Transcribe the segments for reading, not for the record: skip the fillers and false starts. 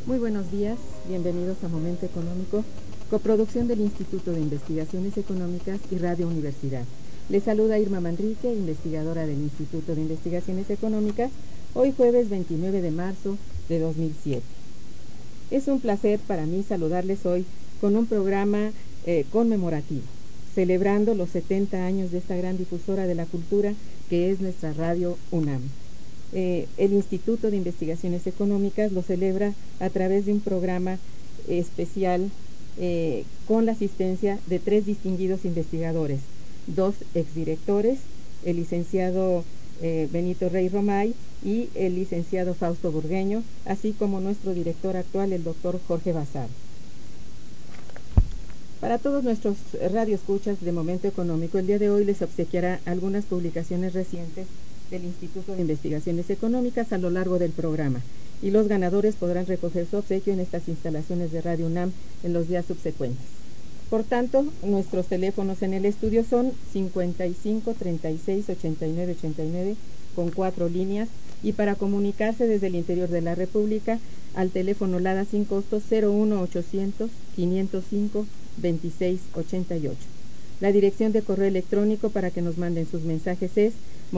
Muy buenos días, bienvenidos a Momento Económico, coproducción del Instituto de Investigaciones Económicas y Radio Universidad. Les saluda Irma Manrique, investigadora del Instituto de Investigaciones Económicas, hoy jueves 29 de marzo de 2007. Es un placer para mí saludarles hoy con un programa conmemorativo, celebrando los 70 años de esta gran difusora de la cultura que es nuestra Radio UNAM. El Instituto de Investigaciones Económicas lo celebra a través de un programa especial con la asistencia de 3 distinguidos investigadores, 2 exdirectores, el licenciado Benito Rey Romay y el licenciado Fausto Burgueño, así como nuestro director actual, el doctor Jorge Basar. Para todos nuestros radioescuchas de Momento Económico, el día de hoy les obsequiará algunas publicaciones recientes del Instituto de Investigaciones Económicas a lo largo del programa, y los ganadores podrán recoger su obsequio en estas instalaciones de Radio UNAM en los días subsecuentes. Por tanto, nuestros teléfonos en el estudio son 55 36 89 89 con 4 líneas, y para comunicarse desde el interior de la República al teléfono LADA sin costo 01800 505 26 88. La dirección de correo electrónico para que nos manden sus mensajes es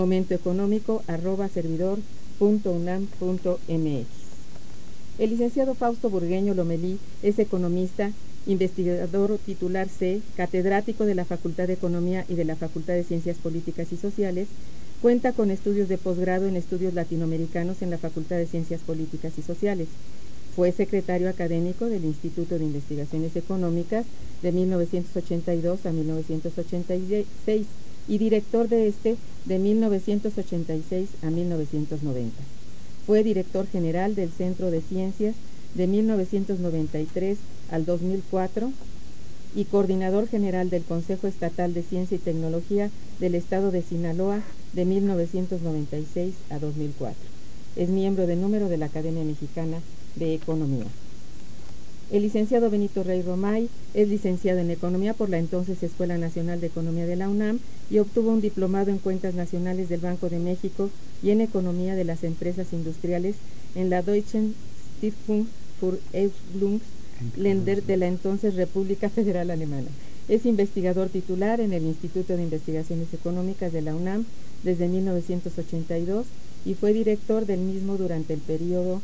momentoeconómico@servidor.unam.mx. El licenciado Fausto Burgueño Lomelí es economista, investigador titular C, catedrático de la Facultad de Economía y de la Facultad de Ciencias Políticas y Sociales. Cuenta con estudios de posgrado en estudios latinoamericanos en la Facultad de Ciencias Políticas y Sociales. Fue secretario académico del Instituto de Investigaciones Económicas de 1982 a 1986 y director de este de 1986 a 1990. Fue director general del Centro de Ciencias de 1993 al 2004 y coordinador general del Consejo Estatal de Ciencia y Tecnología del Estado de Sinaloa de 1996 a 2004. Es miembro de número de la Academia Mexicana de Economía. El licenciado Benito Rey Romay es licenciado en Economía por la entonces Escuela Nacional de Economía de la UNAM y obtuvo un diplomado en Cuentas Nacionales del Banco de México y en Economía de las Empresas Industriales en la Deutschen Stiftung für Entwicklungsländer de la entonces República Federal Alemana. Es investigador titular en el Instituto de Investigaciones Económicas de la UNAM desde 1982 y fue director del mismo durante el periodo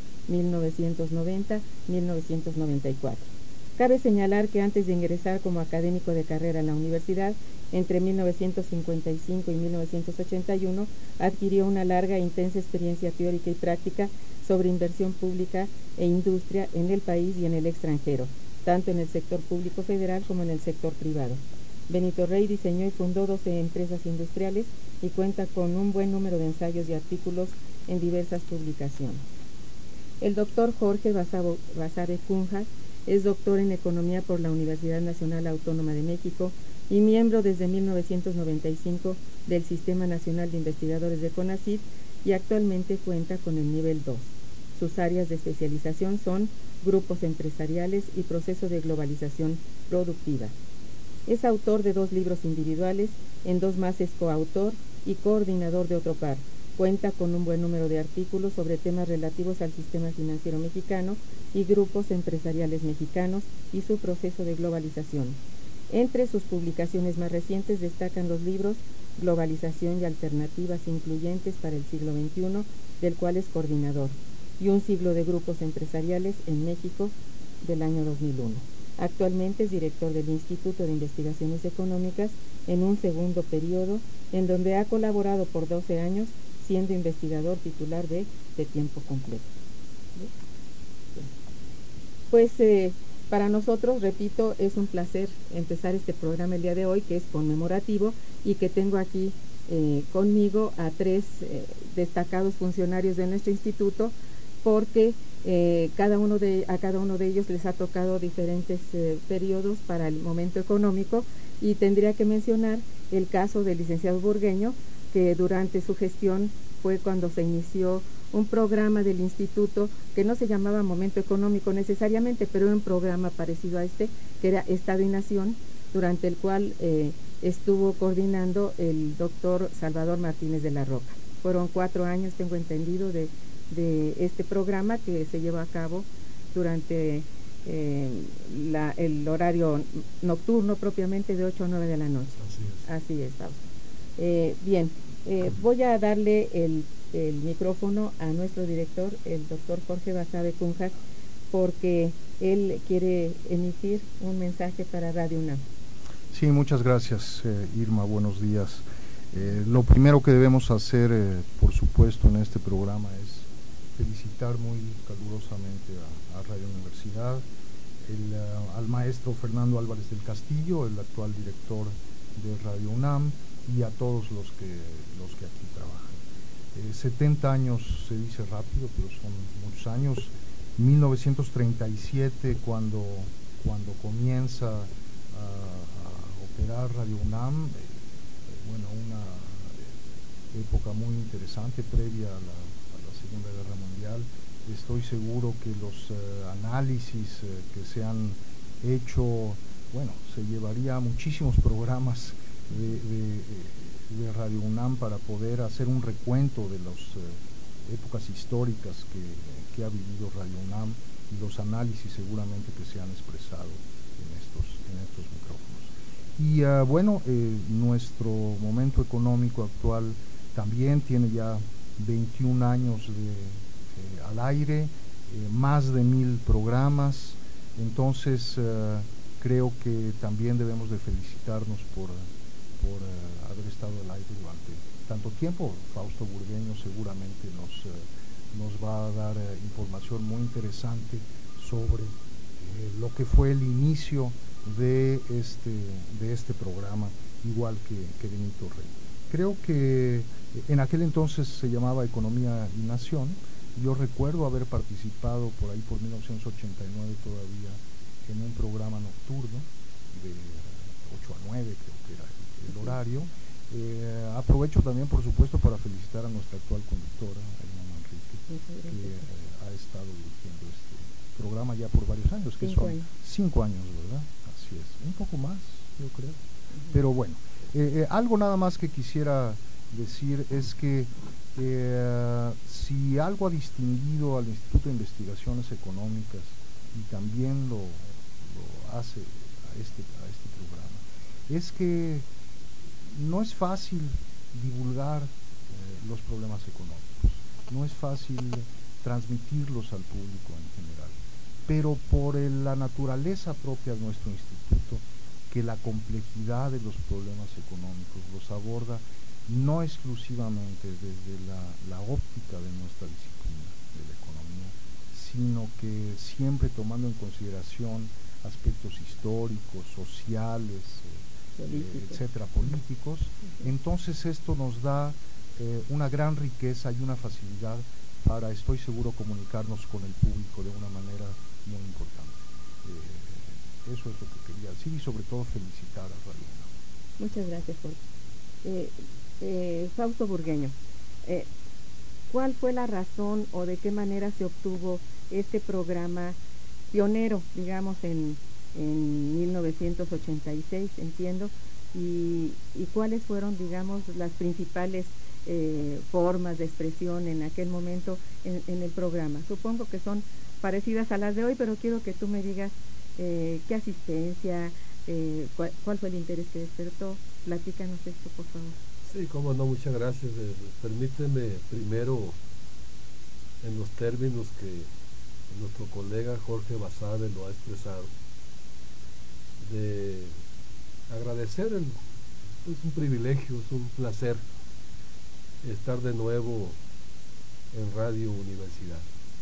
1990-1994. Cabe señalar que antes de ingresar como académico de carrera en la universidad, entre 1955 y 1981, adquirió una larga e intensa experiencia teórica y práctica sobre inversión pública e industria en el país y en el extranjero, tanto en el sector público federal como en el sector privado. Benito Rey diseñó y fundó 12 empresas industriales y cuenta con un buen número de ensayos y artículos en diversas publicaciones. El doctor Jorge Basare Cunha es doctor en Economía por la Universidad Nacional Autónoma de México y miembro desde 1995 del Sistema Nacional de Investigadores de CONACYT y actualmente cuenta con el nivel 2. Sus áreas de especialización son grupos empresariales y proceso de globalización productiva. Es autor de 2 libros individuales, en 2 más es coautor y coordinador de otro par. Cuenta con un buen número de artículos sobre temas relativos al sistema financiero mexicano y grupos empresariales mexicanos y su proceso de globalización. Entre sus publicaciones más recientes destacan los libros Globalización y Alternativas Incluyentes para el Siglo XXI, del cual es coordinador, y Un siglo de grupos empresariales en México, del año 2001. Actualmente es director del Instituto de Investigaciones Económicas en un segundo periodo, en donde ha colaborado por 12 años, siendo investigador titular de tiempo completo. Pues para nosotros, repito, es un placer empezar este programa el día de hoy, que es conmemorativo, y que tengo aquí conmigo a 3 destacados funcionarios de nuestro instituto, porque a cada uno de ellos les ha tocado diferentes periodos para el Momento Económico, y tendría que mencionar el caso del licenciado Burgueño, que durante su gestión fue cuando se inició un programa del instituto que no se llamaba Momento Económico necesariamente, pero era un programa parecido a este, que era Estado y Nación, durante el cual estuvo coordinando el doctor Salvador Martínez de la Roca. Fueron 4 años, tengo entendido, de este programa que se lleva a cabo durante el horario nocturno propiamente de 8 a 9 de la noche. Así es, Fausto. Bien, voy a darle el micrófono a nuestro director, el doctor Jorge Basabe Cunjas, porque él quiere emitir un mensaje para Radio UNAM. Sí, muchas gracias, Irma, buenos días. Lo primero que debemos hacer, por supuesto, en este programa es felicitar muy calurosamente a Radio Universidad, al maestro Fernando Álvarez del Castillo, el actual director de Radio UNAM, y a todos los que aquí trabajan. 70 años se dice rápido, pero son muchos años. 1937, cuando comienza a operar Radio UNAM, bueno, una época muy interesante previa a la Segunda Guerra Mundial. Estoy seguro que los análisis que se han hecho, bueno, se llevaría muchísimos programas de Radio UNAM para poder hacer un recuento de las épocas históricas que ha vivido Radio UNAM y los análisis seguramente que se han expresado en estos micrófonos. Y bueno, nuestro momento económico actual también tiene ya 21 años al aire, más de 1000 programas. Entonces creo que también debemos de felicitarnos por haber estado al aire durante tanto tiempo. Fausto Burgueño seguramente nos va a dar información muy interesante sobre lo que fue el inicio de este programa, igual que Benito Rey. Creo que en aquel entonces se llamaba Economía y Nación. Yo recuerdo haber participado por ahí por 1989 todavía en un programa nocturno de 8 a 9, creo que era el horario. Aprovecho también, por supuesto, para felicitar a nuestra actual conductora, Elena Manrique, que ha estado dirigiendo este programa ya por varios años, que son 5 años, ¿verdad? Así es, un poco más, yo creo. Pero bueno, algo nada más que quisiera decir es que si algo ha distinguido al Instituto de Investigaciones Económicas y también lo hace a este programa, es que no es fácil divulgar los problemas económicos, no es fácil transmitirlos al público en general, pero por la naturaleza propia de nuestro instituto, que la complejidad de los problemas económicos los aborda no exclusivamente desde la óptica de nuestra disciplina de la economía, sino que siempre tomando en consideración aspectos históricos, sociales, etcétera, políticos. Entonces esto nos da una gran riqueza y una facilidad para, estoy seguro, comunicarnos con el público de una manera muy importante. Eso es lo que quería decir y sobre todo felicitar a Radio UNAM. Muchas gracias, Jorge. Fausto Burgueño, ¿cuál fue la razón o de qué manera se obtuvo este programa pionero, digamos, en 1986, entiendo, y cuáles fueron, digamos, las principales formas de expresión en aquel momento en el programa? Supongo que son parecidas a las de hoy, pero quiero que tú me digas qué asistencia, cuál fue el interés que despertó. Platícanos esto, por favor. Sí, cómo no, muchas gracias. Permíteme primero, en los términos que nuestro colega Jorge Basabe lo ha expresado, de agradecer, es un privilegio, es un placer estar de nuevo en Radio Universidad.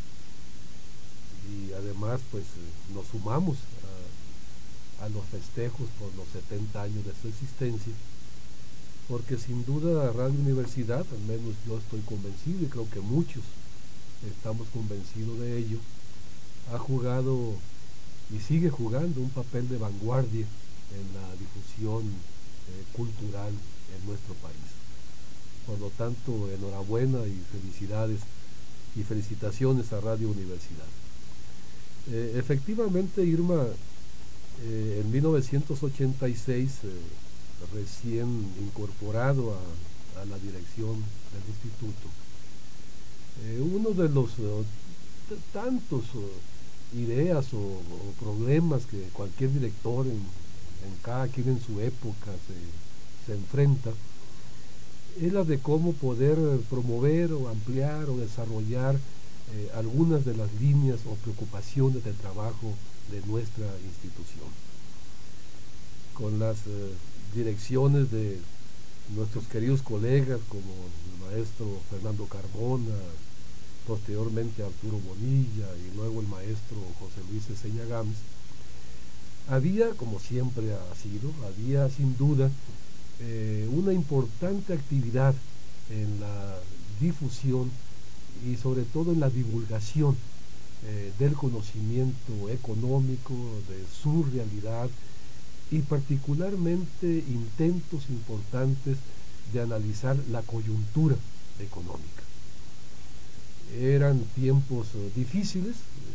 Y además, pues nos sumamos a los festejos por los 70 años de su existencia, porque sin duda Radio Universidad, al menos yo estoy convencido y creo que muchos estamos convencidos de ello, ha jugado y sigue jugando un papel de vanguardia en la difusión cultural en nuestro país. Por lo tanto, enhorabuena y felicidades y felicitaciones a Radio Universidad. Efectivamente, Irma, en 1986, recién incorporado a la dirección del instituto, uno de los tantos ideas o problemas que cualquier director en cada quien en su época se enfrenta, es la de cómo poder promover o ampliar o desarrollar algunas de las líneas o preocupaciones del trabajo de nuestra institución. Con las direcciones de nuestros queridos colegas como el maestro Fernando Carbona, posteriormente Arturo Bonilla y luego el maestro José Luis Eseña Gámez, había, como siempre ha sido, había sin duda una importante actividad en la difusión y sobre todo en la divulgación del conocimiento económico, de su realidad y particularmente intentos importantes de analizar la coyuntura económica. Eran tiempos difíciles,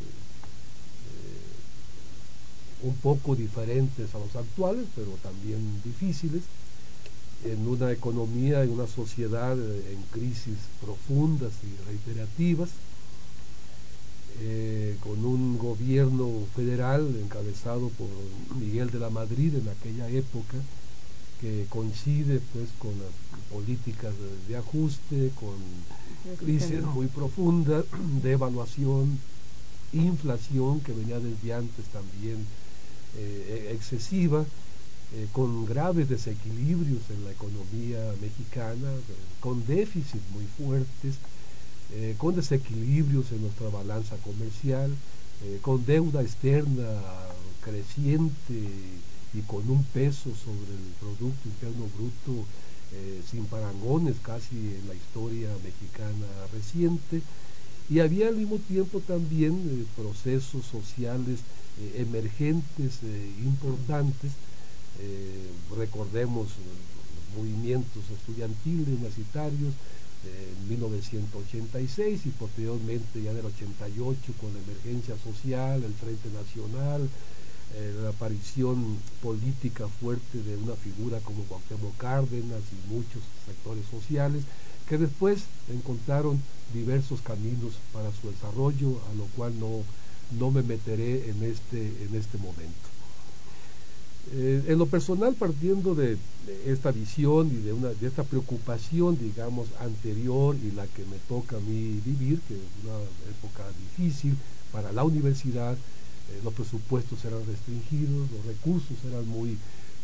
un poco diferentes a los actuales, pero también difíciles, en una economía y una sociedad en crisis profundas y reiterativas, con un gobierno federal encabezado por Miguel de la Madrid en aquella época, que coincide pues con las políticas de ajuste, con crisis muy profundas, devaluación, inflación que venía desde antes también excesiva, con graves desequilibrios en la economía mexicana, con déficits muy fuertes, con desequilibrios en nuestra balanza comercial, con deuda externa creciente y con un peso sobre el Producto Interno Bruto sin parangones casi en la historia mexicana reciente, y había al mismo tiempo también procesos sociales emergentes importantes. Recordemos movimientos estudiantiles, universitarios en 1986 y posteriormente ya en el 88 con la emergencia social, el Frente Nacional, la aparición política fuerte de una figura como Cuauhtémoc Cárdenas y muchos sectores sociales que después encontraron diversos caminos para su desarrollo, a lo cual no me meteré en este momento. En lo personal, partiendo de esta visión y de esta preocupación, digamos, anterior y la que me toca a mí vivir, que es una época difícil para la universidad, los presupuestos eran restringidos, los recursos eran muy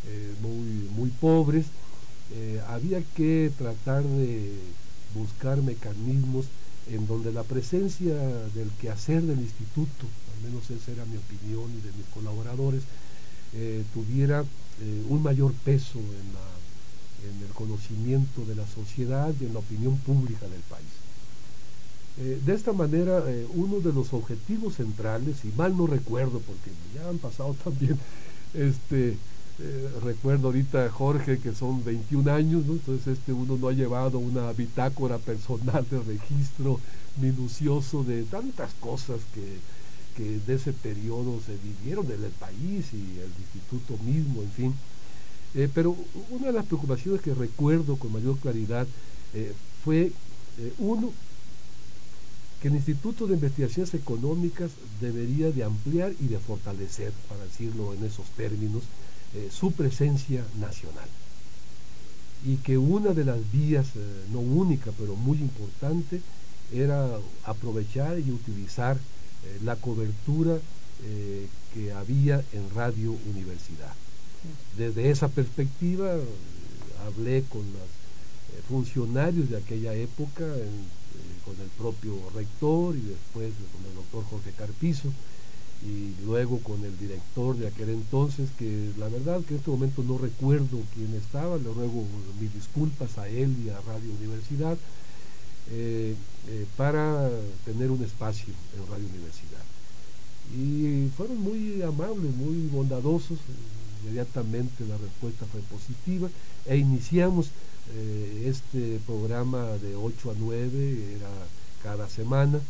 pobres, había que tratar de buscar mecanismos en donde la presencia del quehacer del instituto, al menos esa era mi opinión y de mis colaboradores, tuviera un mayor peso en el conocimiento de la sociedad y en la opinión pública del país. De esta manera, uno de los objetivos centrales, y mal no recuerdo porque ya han pasado también, recuerdo ahorita, Jorge, que son 21 años, ¿no? Entonces uno no ha llevado una bitácora personal de registro minucioso de tantas cosas que de ese periodo se vivieron en el país y el instituto mismo, en fin. Pero una de las preocupaciones que recuerdo con mayor claridad fue, uno, que el Instituto de Investigaciones Económicas debería de ampliar y de fortalecer, para decirlo en esos términos, su presencia nacional. Y que una de las vías, no única, pero muy importante, era aprovechar y utilizar la cobertura que había en Radio Universidad. Desde esa perspectiva hablé con los funcionarios de aquella época, con el propio rector y después con el doctor Jorge Carpizo y luego con el director de aquel entonces, que la verdad que en este momento no recuerdo quién estaba, le ruego mis disculpas a él y a Radio Universidad, para tener un espacio en Radio Universidad. Y fueron muy amables, muy bondadosos, inmediatamente la respuesta fue positiva e iniciamos este programa de 8 a 9, era cada semana,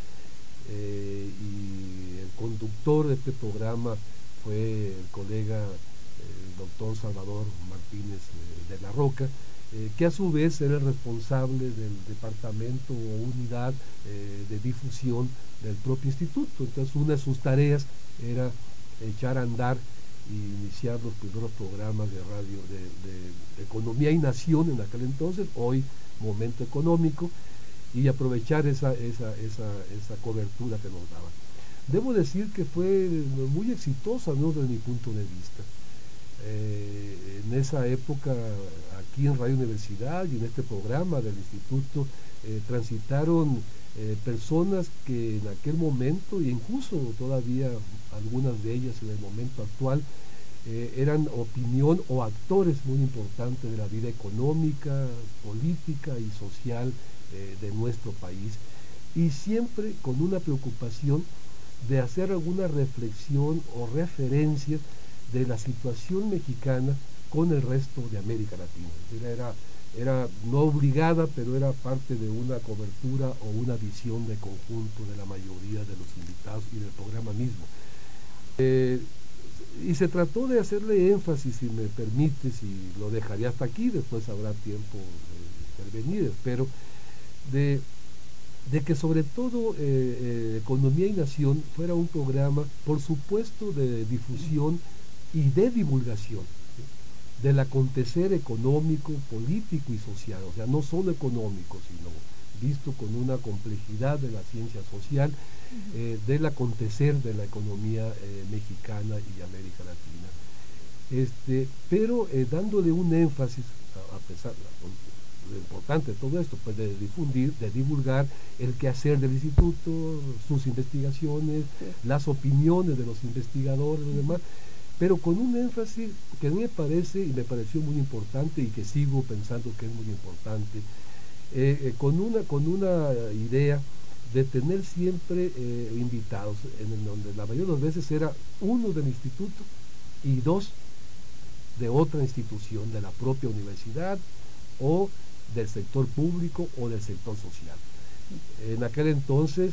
y el conductor de este programa fue el colega el doctor Salvador Martínez de la Roca, que a su vez era el responsable del departamento o unidad de difusión del propio instituto. Entonces una de sus tareas era echar a andar y iniciar los primeros programas de radio de Economía y Nación en aquel entonces, hoy Momento Económico, y aprovechar esa cobertura que nos daba. Debo decir que fue muy exitosa, ¿no?, desde mi punto de vista. En esa época, aquí en Radio Universidad y en este programa del instituto, transitaron personas que en aquel momento, e incluso todavía algunas de ellas en el momento actual, eran opinión o actores muy importantes de la vida económica, política y social de nuestro país, y siempre con una preocupación de hacer alguna reflexión o referencia de la situación mexicana con el resto de América Latina. Era no obligada, pero era parte de una cobertura o una visión de conjunto de la mayoría de los invitados y del programa mismo. Y se trató de hacerle énfasis, si me permites, y lo dejaré hasta aquí, después habrá tiempo de intervenir, espero, de que sobre todo Economía y Nación fuera un programa, por supuesto, de difusión y de divulgación del acontecer económico, político y social, o sea, no solo económico, sino visto con una complejidad de la ciencia social, del acontecer de la economía mexicana y América Latina. Pero dándole un énfasis, a pesar de lo importante de todo esto, pues de difundir, de divulgar el quehacer del instituto, sus investigaciones, las opiniones de los investigadores y demás, pero con un énfasis que a mí me parece y me pareció muy importante y que sigo pensando que es muy importante, con una idea de tener siempre invitados, en donde la mayoría de las veces era uno del instituto y dos de otra institución, de la propia universidad o del sector público o del sector social. En aquel entonces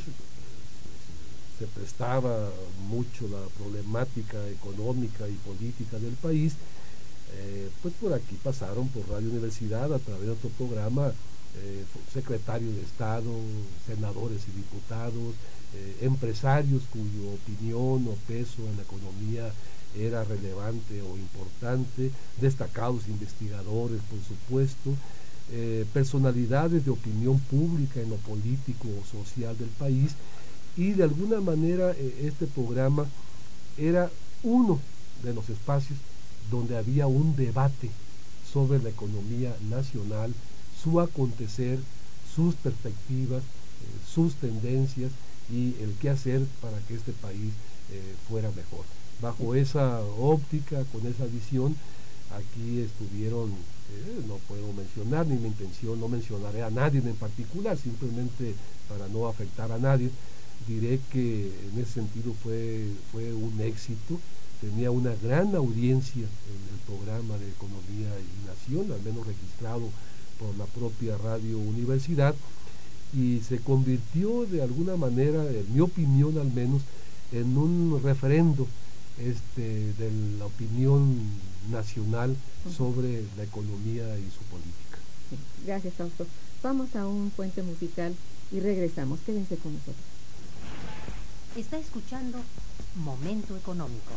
se prestaba mucho la problemática económica y política del país, pues por aquí pasaron por Radio Universidad a través de otro programa secretarios de Estado, senadores y diputados, empresarios cuya opinión o peso en la economía era relevante o importante, destacados investigadores, por supuesto, personalidades de opinión pública en lo político o social del país, y de alguna manera este programa era uno de los espacios donde había un debate sobre la economía nacional, su acontecer, sus perspectivas, sus tendencias y el qué hacer para que este país fuera mejor. Bajo esa óptica, con esa visión, aquí estuvieron, no puedo mencionar, ni mi intención, no mencionaré a nadie en particular, simplemente para no afectar a nadie, diré que en ese sentido fue un éxito, tenía una gran audiencia en el programa de Economía y Nación, al menos registrado por la propia Radio Universidad, y se convirtió de alguna manera, en mi opinión al menos, en un referendo de la opinión nacional sobre la economía y su política. Gracias, Fausto. Vamos a un puente musical y regresamos. Quédense con nosotros. Está escuchando Momento Económico.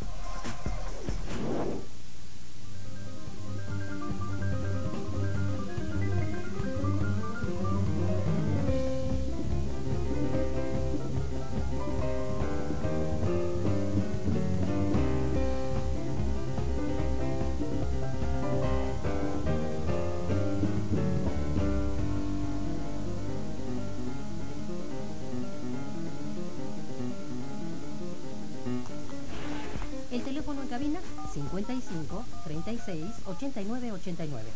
El teléfono en cabina 55 36 89 89.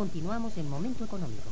Continuamos en Momento Económico.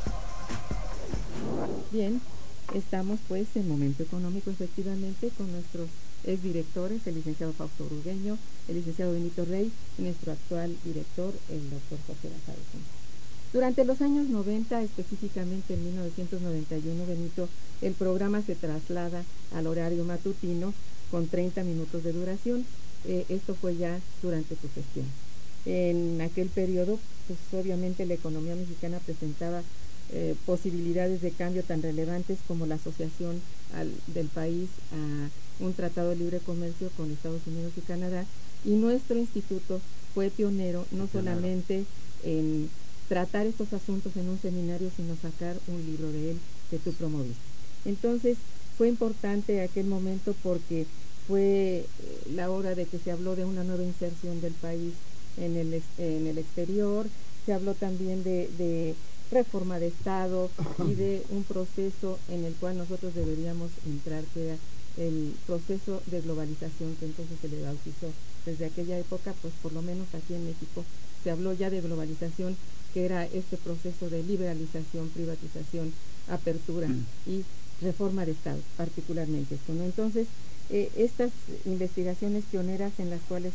Bien, estamos pues en Momento Económico efectivamente con nuestros exdirectores, el licenciado Fausto Burgueño, el licenciado Benito Rey y nuestro actual director, el doctor José Lázaro. Durante los años 90, específicamente en 1991, Benito, el programa se traslada al horario matutino con 30 minutos de duración. Esto fue ya durante tu gestión. En aquel periodo, pues obviamente la economía mexicana presentaba posibilidades de cambio tan relevantes como la asociación del país a un tratado de libre comercio con Estados Unidos y Canadá, y nuestro instituto fue pionero no solamente en tratar estos asuntos en un seminario, sino sacar un libro de él que tú promoviste. Entonces, fue importante aquel momento porque fue la hora de que se habló de una nueva inserción del país en el exterior, se habló también de reforma de Estado y de un proceso en el cual nosotros deberíamos entrar, que era el proceso de globalización, que entonces se le bautizó. Desde aquella época, pues por lo menos aquí en México, se habló ya de globalización, que era este proceso de liberalización, privatización, apertura y reforma de Estado, particularmente esto, ¿no? Entonces, estas investigaciones pioneras en las cuales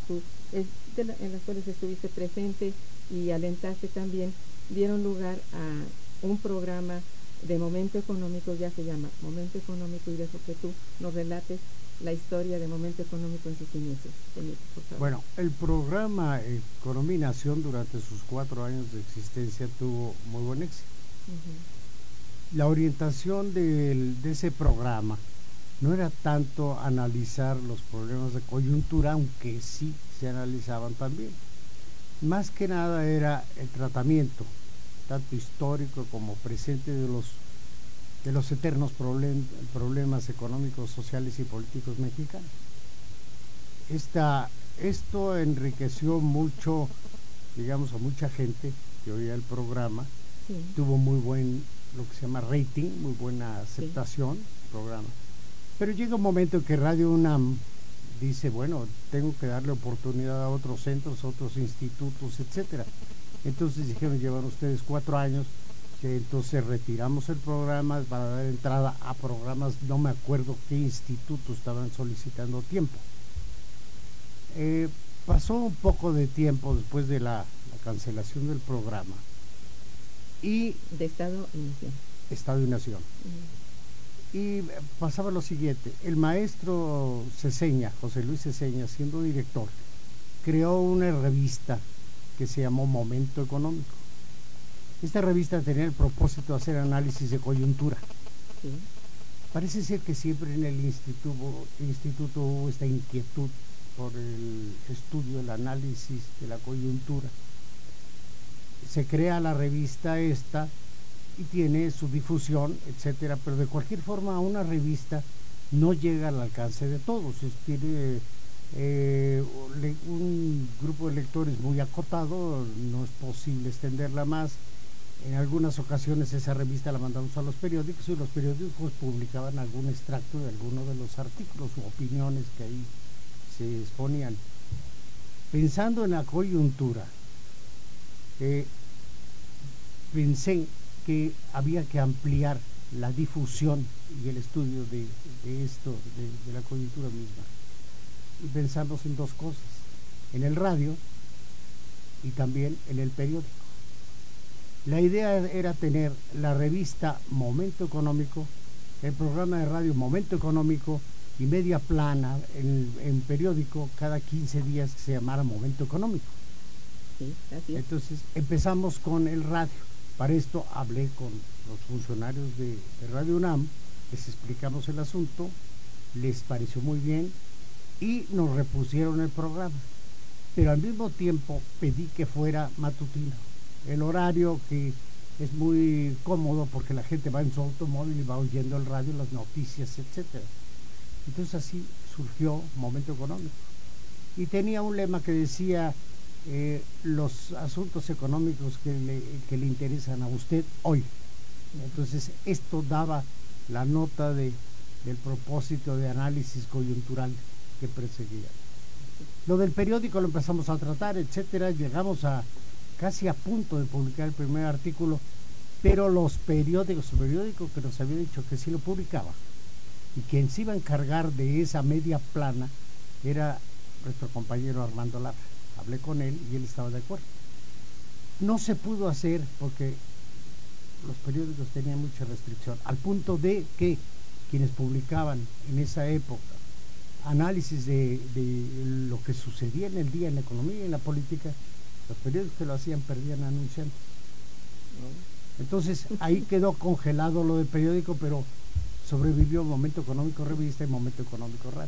estuviste presente y alentaste también, dieron lugar a un programa de Momento Económico, ya se llama Momento Económico, y dejo que tú nos relates la historia de Momento Económico en sus inicios. Por favor. Bueno, el programa Economía y Nación durante sus 4 años de existencia tuvo muy buen éxito. La orientación de ese programa no era tanto analizar los problemas de coyuntura, aunque sí se analizaban también. Más que nada era el tratamiento, tanto histórico como presente, de los eternos problemas económicos, sociales y políticos mexicanos. Esto enriqueció mucho, digamos, a mucha gente que oía el programa. Sí. Tuvo muy buen, lo que se llama rating, muy buena aceptación, el programa. Pero llega un momento en que Radio UNAM dice, bueno, tengo que darle oportunidad a otros centros, a otros institutos, etcétera. Entonces dijeron, llevan ustedes 4 años, que entonces retiramos el programa para dar entrada a programas, no me acuerdo qué institutos estaban solicitando tiempo. Pasó un poco de tiempo después de la cancelación del programa. Y de Estado y Nación. Estado y Nación. Y pasaba lo siguiente, el maestro Ceseña, José Luis Ceseña, siendo director, creó una revista que se llamó Momento Económico. Esta revista tenía el propósito de hacer análisis de coyuntura. Sí. Parece ser que siempre en el instituto hubo esta inquietud por el estudio, el análisis de la coyuntura. Se crea la revista esta y tiene su difusión, etcétera, pero de cualquier forma una revista no llega al alcance de todos. Tiene un grupo de lectores muy acotado, no es posible extenderla más. En algunas ocasiones esa revista la mandamos a los periódicos y los periódicos publicaban algún extracto de alguno de los artículos u opiniones que ahí se exponían. Pensando en la coyuntura, pensé que había que ampliar la difusión y el estudio de la coyuntura misma. Y pensamos en 2 cosas, en el radio y también en el periódico. La idea era tener la revista Momento Económico, el programa de radio Momento Económico y media plana en periódico cada 15 días, que se llamara Momento Económico. Sí, así es. Entonces empezamos con el radio. Para esto hablé con los funcionarios de Radio UNAM, les explicamos el asunto, les pareció muy bien y nos repusieron el programa. Pero al mismo tiempo pedí que fuera matutino, el horario que es muy cómodo porque la gente va en su automóvil y va oyendo el radio, las noticias, etcétera. Entonces así surgió Momento Económico. Y tenía un lema que decía, los asuntos económicos que le interesan a usted hoy. Entonces esto daba la nota del propósito de análisis coyuntural que perseguía. Lo del periódico lo empezamos a tratar, etcétera. Llegamos a casi a punto de publicar el primer artículo, pero los periódicos, el periódico que nos había dicho que sí lo publicaba y quien se iba a encargar de esa media plana era nuestro compañero Armando Lara. Hablé con él y él estaba de acuerdo. No se pudo hacer porque los periódicos tenían mucha restricción, al punto de que quienes publicaban en esa época análisis de lo que sucedía en el día en la economía y en la política, los periódicos que lo hacían perdían anunciantes. Entonces ahí quedó congelado lo del periódico, pero sobrevivió Momento Económico Revista y Momento Económico Radio.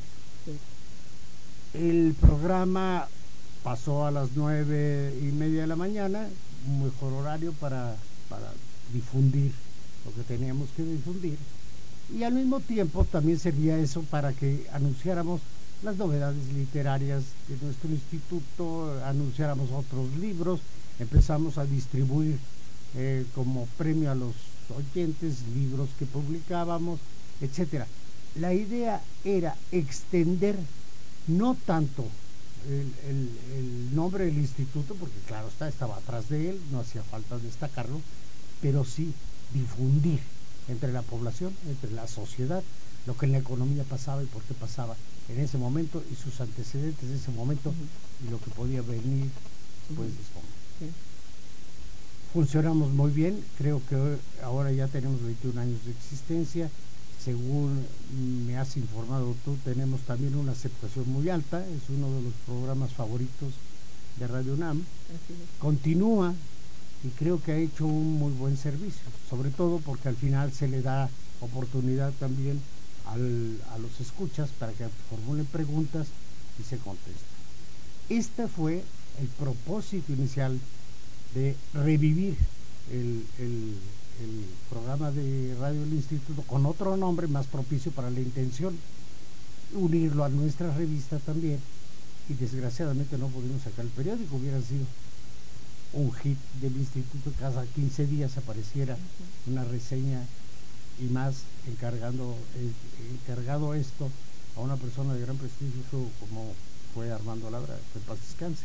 El programa pasó a las 9:30 de la mañana, un mejor horario para difundir lo que teníamos que difundir, y al mismo tiempo también servía eso para que anunciáramos las novedades literarias de nuestro instituto, anunciáramos otros libros, empezamos a distribuir como premio a los oyentes libros que publicábamos, etcétera. La idea era extender no tanto el nombre del instituto, porque claro estaba atrás de él, no hacía falta destacarlo, pero sí difundir entre la población, entre la sociedad, lo que en la economía pasaba y por qué pasaba en ese momento y sus antecedentes de ese momento y lo que podía venir después de ese momento. Funcionamos muy bien, creo que ahora ya tenemos 21 años de existencia, según me has informado tú, tenemos también una aceptación muy alta, es uno de los programas favoritos de Radio UNAM, continúa y creo que ha hecho un muy buen servicio, sobre todo porque al final se le da oportunidad también a los escuchas para que formulen preguntas y se contesta. Este fue el propósito inicial de revivir el programa de Radio del Instituto con otro nombre más propicio para la intención, unirlo a nuestra revista también, y desgraciadamente no pudimos sacar el periódico. Hubiera sido un hit del instituto, cada 15 días apareciera una reseña y más encargado esto a una persona de gran prestigio como fue Armando Lara, que en paz descanse.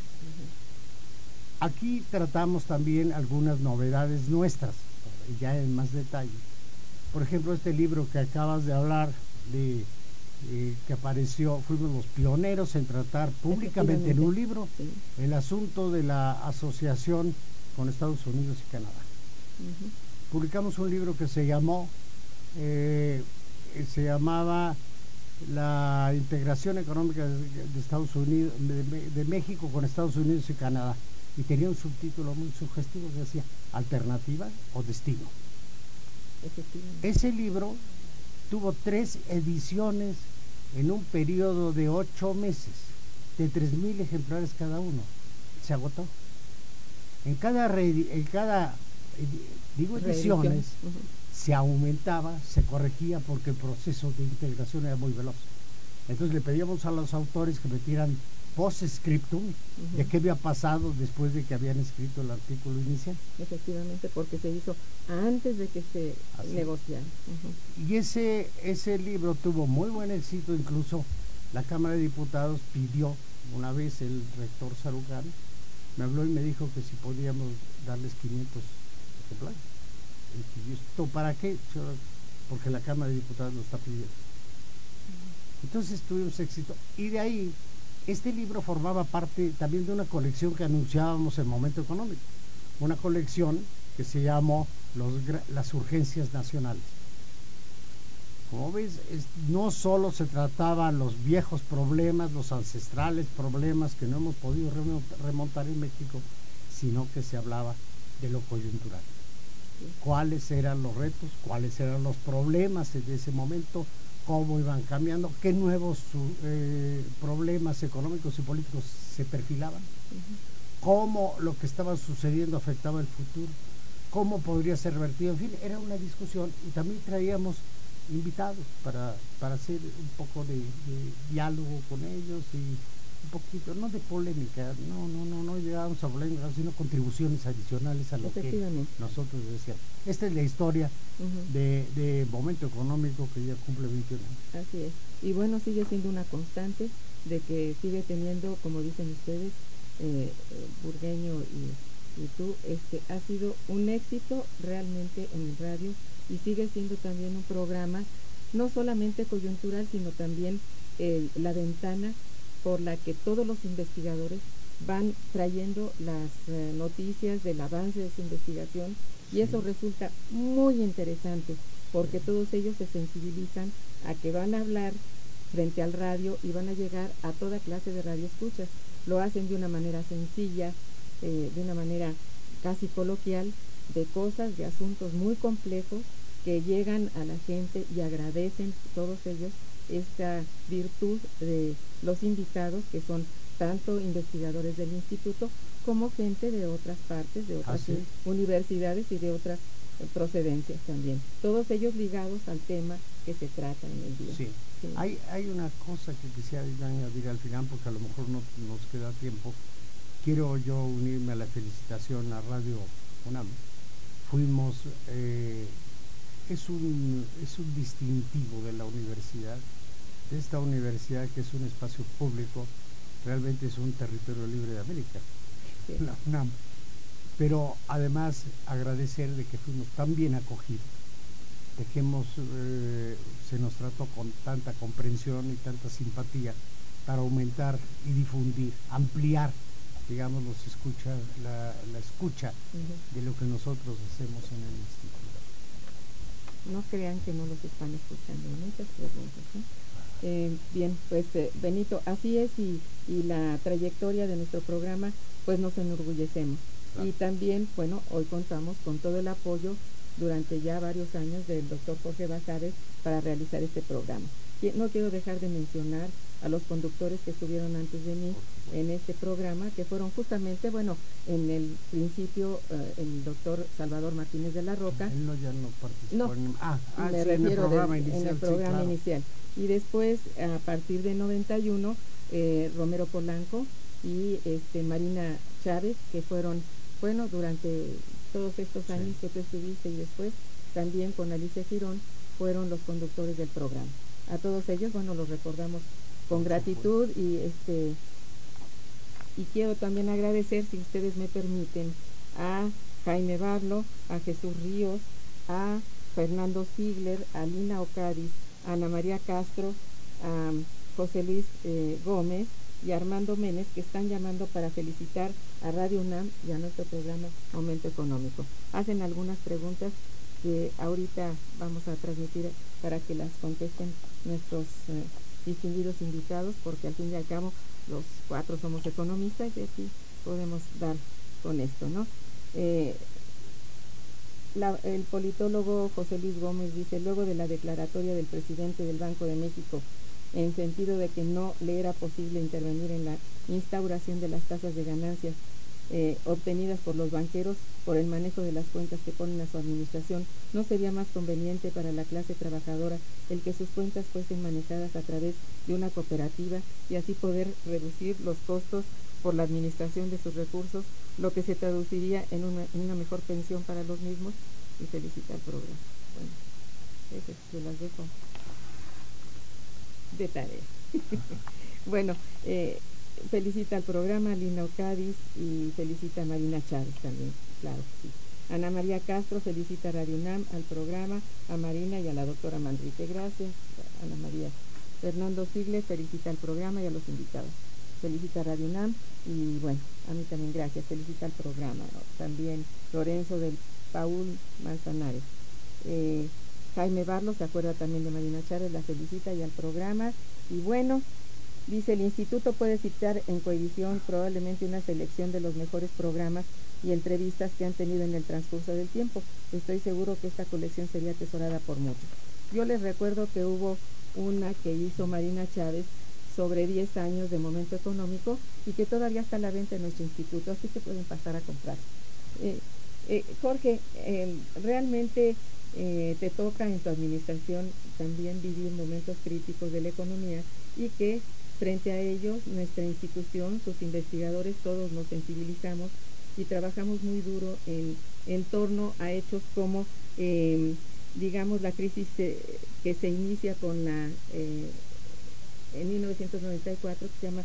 Aquí tratamos también algunas novedades nuestras, ya en más detalle. Por ejemplo, este libro que acabas de hablar, que apareció, fuimos los pioneros en tratar públicamente en un libro el asunto de la asociación con Estados Unidos y Canadá. Publicamos un libro que se llamaba La integración económica de Estados Unidos, de México con Estados Unidos y Canadá, y tenía un subtítulo muy sugestivo que decía Alternativa o Destino. Ese libro tuvo 3 ediciones en un periodo de 8 meses, de 3,000 ejemplares cada uno. Se agotó. En cada ediciones se aumentaba, se corregía porque el proceso de integración era muy veloz. Entonces le pedíamos a los autores que metieran post-scriptum de qué había pasado después de que habían escrito el artículo inicial. Efectivamente, porque se hizo antes de que se negociara. Y ese libro tuvo muy buen éxito, incluso la Cámara de Diputados pidió, una vez el rector Sarucán me habló y me dijo que si podíamos darles 500 ejemplares. Y ¿esto para qué? Porque la Cámara de Diputados lo está pidiendo. Entonces tuvimos éxito, y de ahí este libro formaba parte también de una colección que anunciábamos en Momento Económico, una colección que se llamó Las Urgencias Nacionales. Como ves, no solo se trataban los viejos problemas, los ancestrales problemas que no hemos podido remontar en México, sino que se hablaba de lo coyuntural. Cuáles eran los retos, cuáles eran los problemas de ese momento, cómo iban cambiando, qué nuevos problemas económicos y políticos se perfilaban, cómo lo que estaba sucediendo afectaba el futuro, cómo podría ser revertido. En fin, era una discusión, y también traíamos invitados para hacer un poco de diálogo con ellos y un poquito, no de polémica, no llegábamos a polémica, sino contribuciones adicionales a lo que nosotros decíamos. Esta es la historia de Momento Económico, que ya cumple 21 años. Así es. Y bueno, sigue siendo una constante de que sigue teniendo, como dicen ustedes, Burgueño y tú, ha sido un éxito realmente en el radio y sigue siendo también un programa no solamente coyuntural, sino también la ventana por la que todos los investigadores van trayendo las noticias del avance de su investigación y eso resulta muy interesante porque todos ellos se sensibilizan a que van a hablar frente al radio y van a llegar a toda clase de radioescuchas. Lo hacen de una manera sencilla, de una manera casi coloquial, de cosas, de asuntos muy complejos que llegan a la gente y agradecen todos ellos esta virtud de los invitados que son tanto investigadores del instituto como gente de otras partes, de otras universidades y de otras procedencias también. Todos ellos ligados al tema que se trata en el día. Sí. Sí. Hay una cosa que quisiera añadir al final porque a lo mejor no nos queda tiempo. Quiero yo unirme a la felicitación a Radio UNAM. Fuimos, es un distintivo de la universidad, de esta universidad que es un espacio público, realmente es un territorio libre de América, la UNAM. Pero además agradecer de que fuimos tan bien acogidos, de que se nos trató con tanta comprensión y tanta simpatía para aumentar y difundir, ampliar, digamos, la escucha de lo que nosotros hacemos en el instituto. No crean que no los están escuchando, muchas preguntas, ¿no? Bien, pues Benito, así es y la trayectoria de nuestro programa, pues nos enorgullecemos. Claro. Y también, bueno, hoy contamos con todo el apoyo durante ya varios años del doctor Jorge Basadez para realizar este programa. No quiero dejar de mencionar a los conductores que estuvieron antes de mí en este programa, que fueron justamente, bueno, en el principio el doctor Salvador Martínez de la Roca. Él ya no participó me refiero en el programa inicial. En el programa inicial. Y después, a partir de 91, Romero Polanco y Marina Chávez, que fueron, bueno, durante todos estos años que tú estuviste y después también con Alicia Girón, fueron los conductores del programa. A todos ellos, bueno, los recordamos con gratitud y quiero también agradecer, si ustedes me permiten, a Jaime Barlo, a Jesús Ríos, a Fernando Ziegler, a Lina Ocadiz, a Ana María Castro, a José Luis Gómez y a Armando Menes, que están llamando para felicitar a Radio UNAM y a nuestro programa Momento Económico. Hacen algunas preguntas que ahorita vamos a transmitir para que las contesten nuestros distinguidos invitados, porque al fin y al cabo los cuatro somos economistas y aquí podemos dar con esto, ¿no? El politólogo José Luis Gómez dice, luego de la declaratoria del presidente del Banco de México en sentido de que no le era posible intervenir en la instauración de las tasas de ganancias obtenidas por los banqueros por el manejo de las cuentas que ponen a su administración, ¿no sería más conveniente para la clase trabajadora el que sus cuentas fuesen manejadas a través de una cooperativa y así poder reducir los costos por la administración de sus recursos, lo que se traduciría en una mejor pensión para los mismos? Y felicita al programa. Bueno, se las dejo de tarea. Bueno, felicita al programa Lina Ocadiz y felicita a Marina Chávez también, claro que sí. Ana María Castro felicita a Radio UNAM, al programa, a Marina y a la doctora Manrique. Gracias, Ana María. Fernando Ziegler felicita al programa y a los invitados. Felicita a Radio UNAM y bueno, a mí también gracias. Felicita al programa, ¿no? También Lorenzo del Paul Manzanares. Jaime Barlos se acuerda también de Marina Chávez, la felicita y al programa. Y bueno, dice, el instituto puede citar en coedición probablemente una selección de los mejores programas y entrevistas que han tenido en el transcurso del tiempo. Estoy seguro que esta colección sería atesorada por muchos. Yo les recuerdo que hubo una que hizo Marina Chávez sobre 10 años de Momento Económico y que todavía está a la venta en nuestro instituto, así que pueden pasar a comprar. Jorge, realmente te toca en tu administración también vivir momentos críticos de la economía y que frente a ellos nuestra institución, sus investigadores, todos nos sensibilizamos y trabajamos muy duro en torno a hechos como digamos la crisis que se inicia con en 1994, que se llama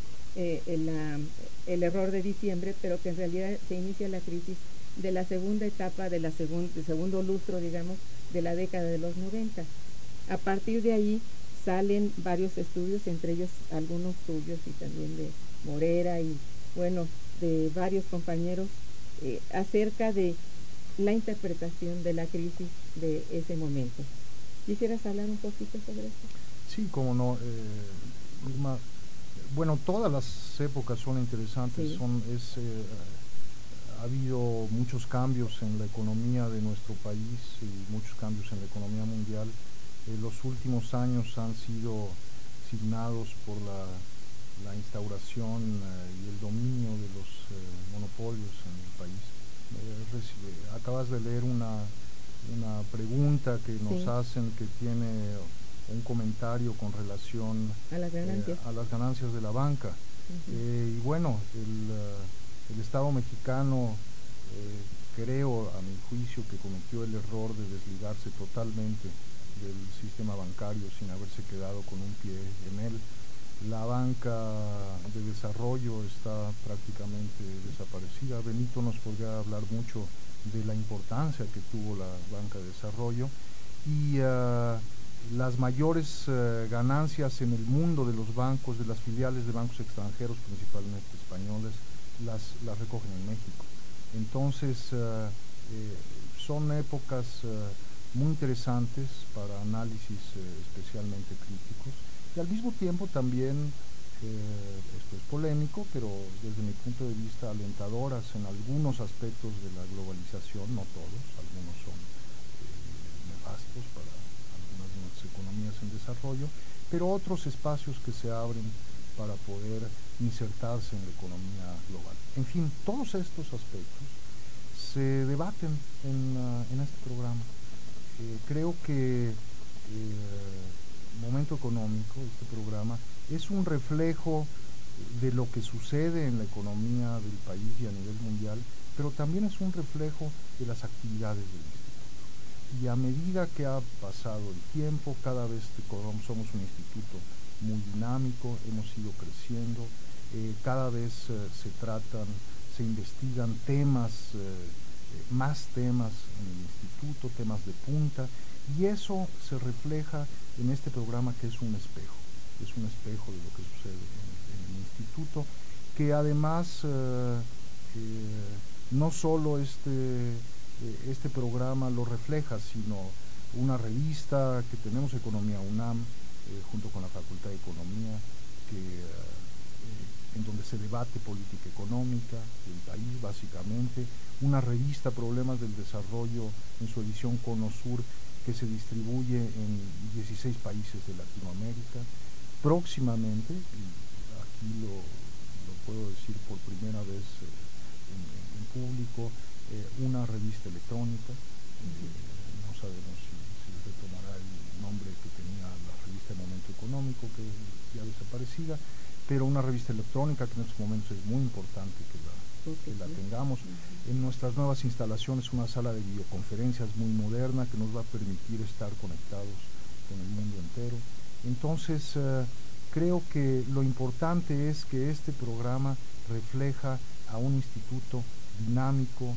el error de diciembre, pero que en realidad se inicia la crisis de la segunda etapa, del segundo lustro, digamos, de la década de los 90. A partir de ahí salen varios estudios, entre ellos algunos tuyos y también de Morera y, bueno, de varios compañeros, acerca de la interpretación de la crisis de ese momento. ¿Quisieras hablar un poquito sobre esto? Sí, como no, Irma. Bueno, todas las épocas son interesantes, Sí. Ha habido muchos cambios en la economía de nuestro país y muchos cambios en la economía mundial. Los últimos años han sido signados por la instauración y el dominio de los monopolios en el país. Acabas de leer una pregunta que nos Sí. hacen, que tiene un comentario con relación A las ganancias. a las ganancias de la banca. Y bueno, el Estado mexicano, creo, a mi juicio, que cometió el error de desligarse totalmente del sistema bancario sin haberse quedado con un pie en él. La banca de desarrollo está prácticamente desaparecida. Benito nos podría hablar mucho de la importancia que tuvo la banca de desarrollo y las mayores ganancias en el mundo de los bancos, de las filiales de bancos extranjeros, principalmente españoles, las recogen en México. Entonces son épocas muy interesantes para análisis especialmente críticos, y al mismo tiempo también, esto es polémico, pero desde mi punto de vista alentadoras en algunos aspectos de la globalización, no todos, algunos son nefastos para algunas de nuestras economías en desarrollo, pero otros espacios que se abren para poder insertarse en la economía global. En fin, todos estos aspectos se debaten en este programa. Creo que Momento Económico, este programa, es un reflejo de lo que sucede en la economía del país y a nivel mundial, pero también es un reflejo de las actividades del instituto. Y a medida que ha pasado el tiempo, cada vez somos un instituto muy dinámico, hemos ido creciendo, cada vez se investigan temas, más temas en el instituto, temas de punta, y eso se refleja en este programa, que es un espejo de lo que sucede en el instituto, que además no solo este programa lo refleja, sino una revista que tenemos, Economía UNAM, junto con la Facultad de Economía, en donde se debate política económica del país, básicamente, una revista, Problemas del Desarrollo, en su edición Cono Sur, que se distribuye en 16 países de Latinoamérica. Próximamente, y aquí lo puedo decir por primera vez en público, una revista electrónica. No sabemos si retomará el nombre que tenía la revista Momento Económico, que ya desaparecida, pero una revista electrónica que en estos momentos es muy importante que la tengamos. En nuestras nuevas instalaciones, una sala de videoconferencias muy moderna que nos va a permitir estar conectados con el mundo entero. Entonces, creo que lo importante es que este programa refleja a un instituto dinámico,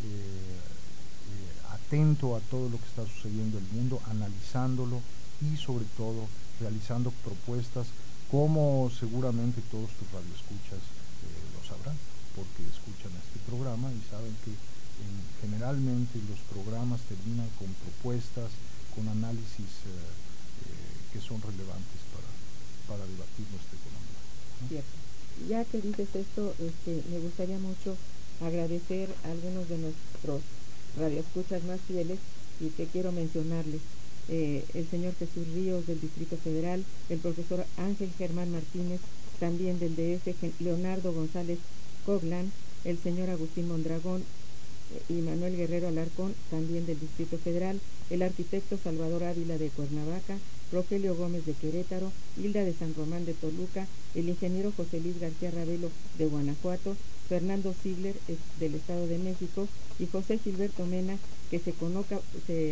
atento a todo lo que está sucediendo en el mundo, analizándolo y sobre todo realizando propuestas, como seguramente todos tus radioescuchas lo sabrán, porque escuchan este programa y saben que generalmente los programas terminan con propuestas, con análisis que son relevantes para debatir nuestra economía, ¿no? Cierto. Ya que dices esto, me gustaría mucho agradecer a algunos de nuestros radioescuchas más fieles y que quiero mencionarles. El señor Jesús Ríos del Distrito Federal, el profesor Ángel Germán Martínez, también del DF, Leonardo González Coglan, el señor Agustín Mondragón y Manuel Guerrero Alarcón, también del Distrito Federal, el arquitecto Salvador Ávila de Cuernavaca, Rogelio Gómez de Querétaro, Hilda de San Román de Toluca, el ingeniero José Luis García Ravelo de Guanajuato, Fernando Ziegler del Estado de México y José Gilberto Mena, que se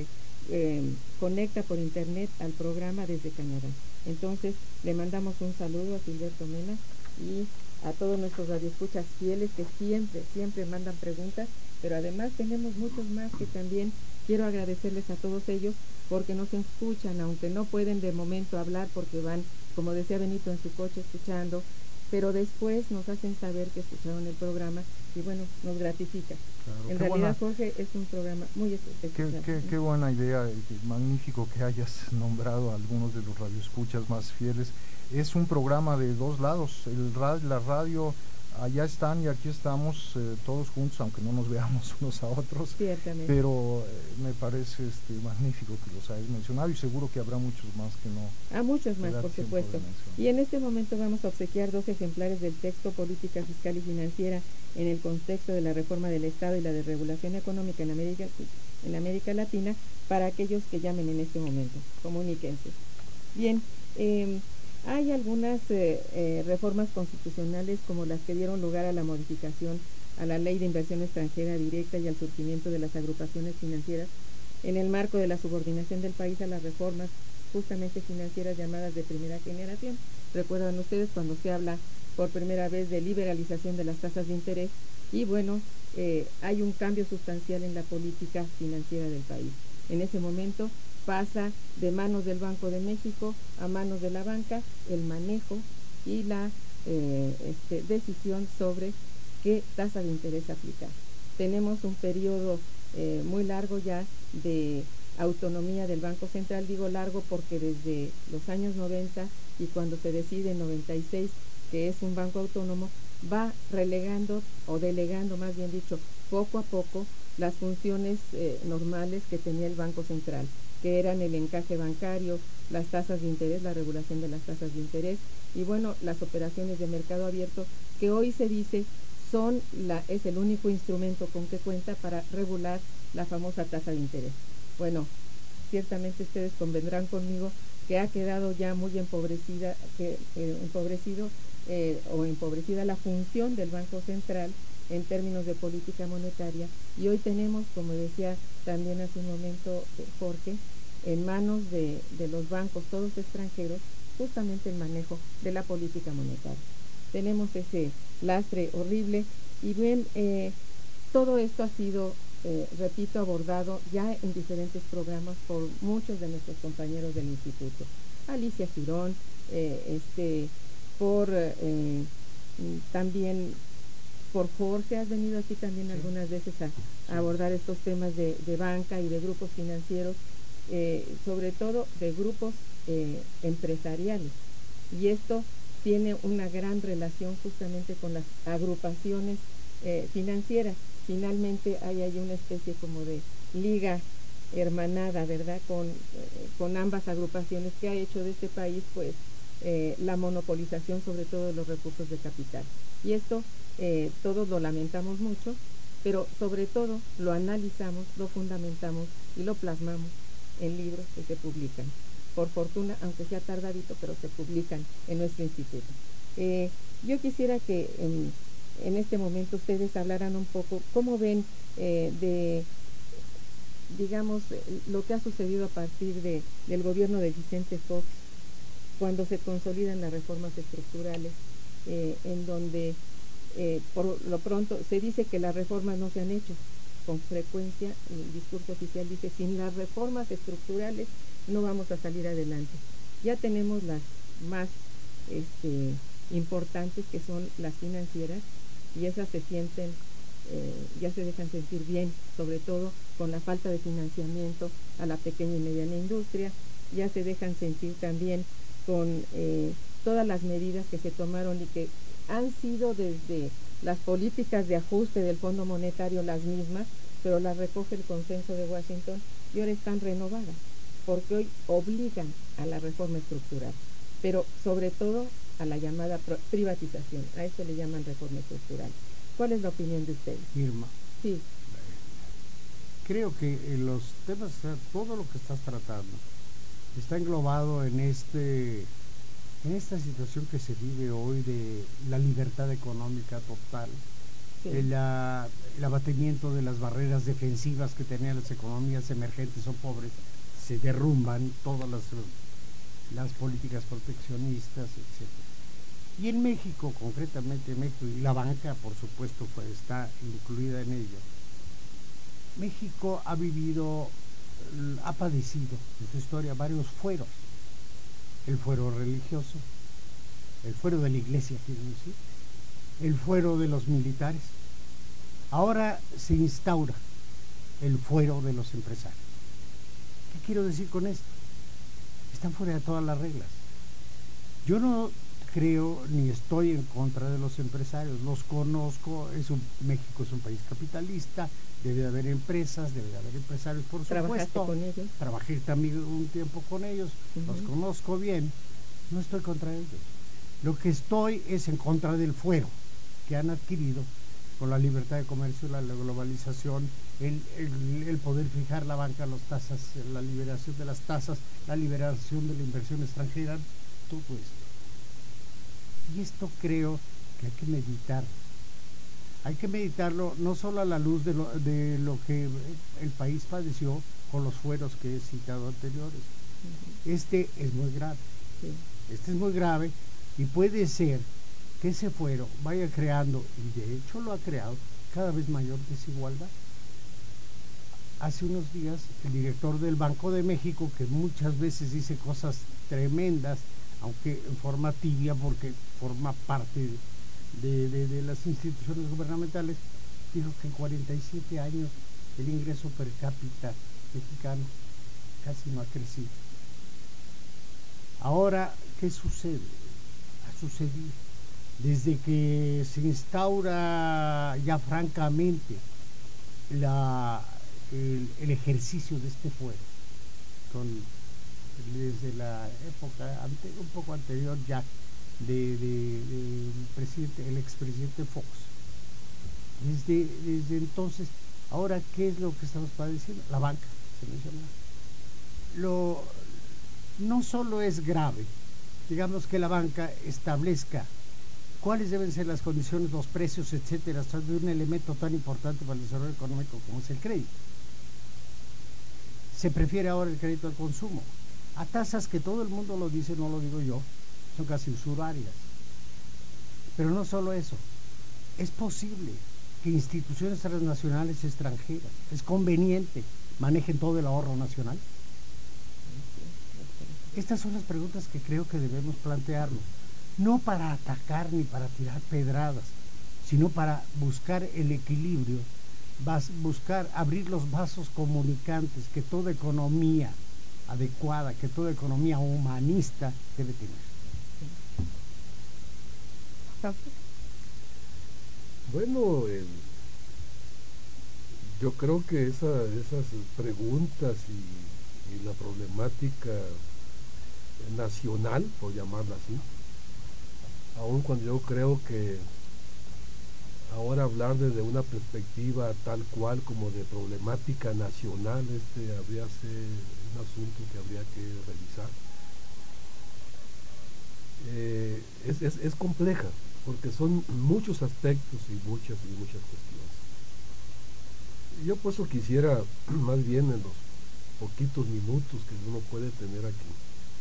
conecta por internet al programa desde Canadá. Entonces le mandamos un saludo a Gilberto Mena y a todos nuestros radioescuchas fieles que siempre mandan preguntas, pero además tenemos muchos más que también quiero agradecerles a todos ellos porque nos escuchan, aunque no pueden de momento hablar porque van, como decía Benito, en su coche escuchando, pero después nos hacen saber que escucharon el programa y bueno, nos gratifica. Claro, En realidad, Jorge, es un programa muy especial. Qué buena idea, magnífico que hayas nombrado a algunos de los radioescuchas más fieles. Es un programa de dos lados, la radio, allá están y aquí estamos todos juntos, aunque no nos veamos unos a otros. Ciertamente. Pero me parece magnífico que los hayas mencionado y seguro que habrá muchos más que no. Muchos más, por supuesto. Y en este momento vamos a obsequiar 2 ejemplares del texto Política Fiscal y Financiera en el contexto de la reforma del Estado y la desregulación económica en América Latina para aquellos que llamen en este momento. Comuníquense. Bien, hay algunas reformas constitucionales como las que dieron lugar a la modificación a la Ley de Inversión Extranjera Directa y al surgimiento de las agrupaciones financieras en el marco de la subordinación del país a las reformas justamente financieras llamadas de primera generación. Recuerdan ustedes cuando se habla por primera vez de liberalización de las tasas de interés y bueno, hay un cambio sustancial en la política financiera del país. En ese momento pasa de manos del Banco de México a manos de la banca el manejo y la decisión sobre qué tasa de interés aplicar. Tenemos un periodo muy largo ya de autonomía del Banco Central, digo largo porque desde los años 90 y cuando se decide en 96 que es un banco autónomo, va relegando o delegando, más bien dicho, poco a poco las funciones normales que tenía el Banco Central, que eran el encaje bancario, las tasas de interés, la regulación de las tasas de interés y bueno, las operaciones de mercado abierto, que hoy se dice es el único instrumento con que cuenta para regular la famosa tasa de interés. Bueno, ciertamente ustedes convendrán conmigo que ha quedado ya muy empobrecida la función del Banco Central en términos de política monetaria y hoy tenemos, como decía también hace un momento Jorge, en manos de los bancos todos extranjeros justamente el manejo de la política monetaria. Tenemos ese lastre horrible y bien, todo esto ha sido, repito, abordado ya en diferentes programas por muchos de nuestros compañeros del instituto. Alicia Girón, también por Jorge, has venido aquí también algunas veces a abordar estos temas de banca y de grupos financieros, sobre todo de grupos empresariales. Y esto tiene una gran relación justamente con las agrupaciones financieras. Finalmente hay una especie como de liga hermanada, ¿verdad?, con ambas agrupaciones que ha hecho de este país pues la monopolización sobre todo de los recursos de capital. Y esto todos lo lamentamos mucho, pero sobre todo lo analizamos, lo fundamentamos y lo plasmamos en libros que se publican. Por fortuna, aunque sea tardadito, pero se publican en nuestro instituto. Yo quisiera que en este momento ustedes hablaran un poco cómo ven lo que ha sucedido a partir del gobierno de Vicente Fox, cuando se consolidan las reformas estructurales, en donde por lo pronto se dice que las reformas no se han hecho. Con frecuencia el discurso oficial dice, sin las reformas estructurales no vamos a salir adelante. Ya tenemos las más importantes, que son las financieras, y esas se sienten, ya se dejan sentir bien, sobre todo con la falta de financiamiento a la pequeña y mediana industria, ya se dejan sentir también con todas las medidas que se tomaron y que han sido desde las políticas de ajuste del Fondo Monetario las mismas, pero las recoge el consenso de Washington y ahora están renovadas, porque hoy obligan a la reforma estructural, pero sobre todo a la llamada privatización, a eso le llaman reforma estructural. ¿Cuál es la opinión de ustedes? Irma. Sí. Creo que los temas, todo lo que estás tratando, está englobado en esta situación que se vive hoy de la libertad económica total, sí. el abatimiento de las barreras defensivas que tenían las economías emergentes o pobres se derrumban todas las políticas proteccionistas, etcétera. Y en México, concretamente en México, y la banca, por supuesto, está incluida en ello, México ha padecido en su historia varios fueros. El fuero religioso, el fuero de la iglesia, quiero decir, el fuero de los militares. Ahora se instaura el fuero de los empresarios. ¿Qué quiero decir con esto? Están fuera de todas las reglas. Yo no creo ni estoy en contra de los empresarios, los conozco, México es un país capitalista, debe de haber empresas, debe de haber empresarios, por supuesto. Con ellos. Trabajé también un tiempo con ellos, los conozco bien, no estoy contra ellos. Lo que estoy es en contra del fuero que han adquirido con la libertad de comercio, la globalización, el poder fijar la banca, las tasas, la liberación de las tasas, la liberación de la inversión extranjera, todo esto. Y esto creo que hay que meditar. Hay que meditarlo no solo a la luz de lo que el país padeció con los fueros que he citado anteriores. Este es muy grave. Este es muy grave y puede ser que ese fuero vaya creando, y de hecho lo ha creado, cada vez mayor desigualdad. Hace unos días el director del Banco de México, que muchas veces dice cosas tremendas, aunque en forma tibia porque forma parte de las instituciones gubernamentales, dijo que en 47 años el ingreso per cápita mexicano casi no ha crecido. Ahora, ¿qué sucede? Ha sucedido desde que se instaura ya francamente el ejercicio de este fuero, desde la época un poco anterior ya del expresidente Fox. Desde entonces, ahora, ¿qué es lo que estamos padeciendo? La banca, se mencionaba. No solo es grave, digamos, que la banca establezca cuáles deben ser las condiciones, los precios, etcétera, de un elemento tan importante para el desarrollo económico como es el crédito. Se prefiere ahora el crédito al consumo, a tasas que todo el mundo lo dice, no lo digo yo, son casi usurarias. Pero no solo eso, es posible que instituciones transnacionales extranjeras, es conveniente, manejen todo el ahorro nacional. Estas son las preguntas que creo que debemos plantearnos, no para atacar ni para tirar pedradas, sino para buscar el equilibrio, buscar abrir los vasos comunicantes que toda economía adecuada, que toda economía humanista debe tener. Bueno, yo creo que esas preguntas y la problemática nacional, por llamarla así, aun cuando yo creo que ahora hablar desde una perspectiva tal cual como de problemática nacional, habría ser un asunto que habría que revisar. Es compleja, porque son muchos aspectos y muchas cuestiones. Yo por eso quisiera, más bien en los poquitos minutos que uno puede tener aquí,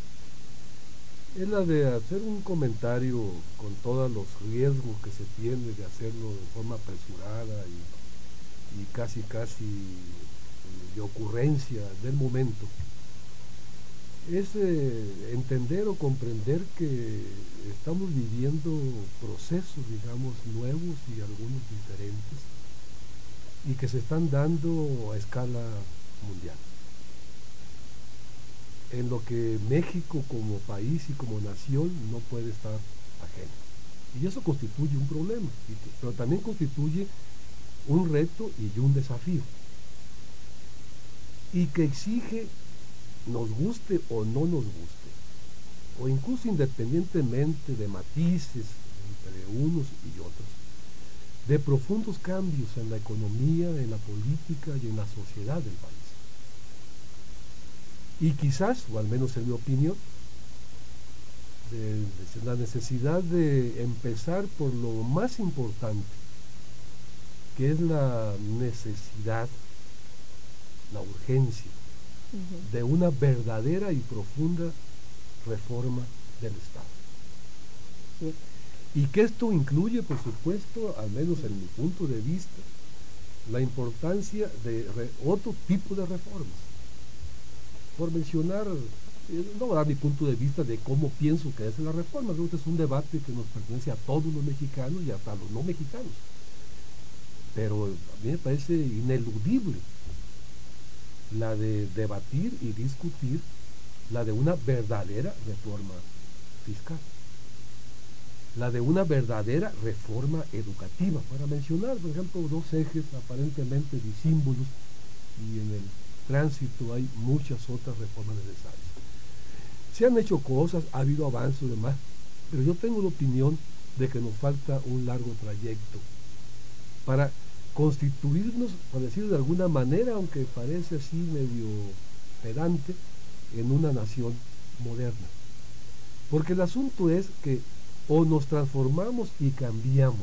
es la de hacer un comentario con todos los riesgos que se tiene de hacerlo de forma apresurada y casi de ocurrencia del momento. Es entender o comprender que estamos viviendo procesos, digamos, nuevos y algunos diferentes, y que se están dando a escala mundial, en lo que México como país y como nación no puede estar ajeno. Y eso constituye un problema, pero también constituye un reto y un desafío, y que exige, nos guste o no nos guste, o incluso independientemente de matices entre unos y otros, de profundos cambios en la economía, en la política y en la sociedad del país. Y quizás, o al menos en mi opinión, de la necesidad de empezar por lo más importante, que es la necesidad, la urgencia de una verdadera y profunda reforma del Estado. Sí. Y que esto incluye, por supuesto, al menos en mi punto de vista, la importancia de otro tipo de reformas. Por mencionar, no voy a dar mi punto de vista de cómo pienso que es la reforma, creo que es un debate que nos pertenece a todos los mexicanos y hasta a los no mexicanos. Pero a mí me parece ineludible la de debatir y discutir la de una verdadera reforma fiscal, la de una verdadera reforma educativa, para mencionar, por ejemplo, dos ejes aparentemente disímbolos, y en el tránsito hay muchas otras reformas necesarias. Se han hecho cosas, ha habido avances y demás, pero yo tengo la opinión de que nos falta un largo trayecto para constituirnos, por decirlo de alguna manera, aunque parece así medio pedante, en una nación moderna. Porque el asunto es que o nos transformamos y cambiamos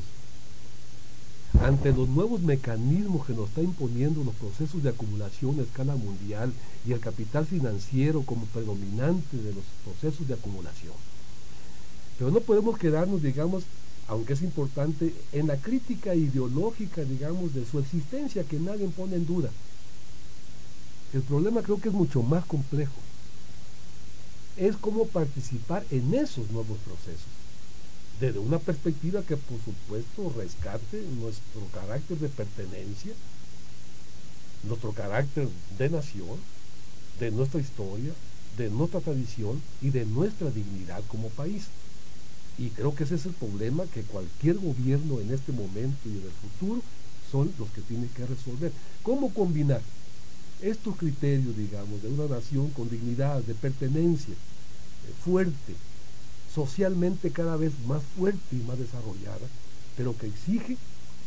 ante los nuevos mecanismos que nos está imponiendo los procesos de acumulación a escala mundial y el capital financiero como predominante de los procesos de acumulación. Pero no podemos quedarnos, digamos, aunque es importante, en la crítica ideológica, digamos, de su existencia, que nadie pone en duda. El problema creo que es mucho más complejo. Es cómo participar en esos nuevos procesos, desde una perspectiva que, por supuesto, rescate nuestro carácter de pertenencia, nuestro carácter de nación, de nuestra historia, de nuestra tradición y de nuestra dignidad como país. Y creo que ese es el problema que cualquier gobierno en este momento y en el futuro son los que tienen que resolver. ¿Cómo combinar estos criterios, digamos, de una nación con dignidad, de pertenencia, fuerte, socialmente cada vez más fuerte y más desarrollada, pero que exige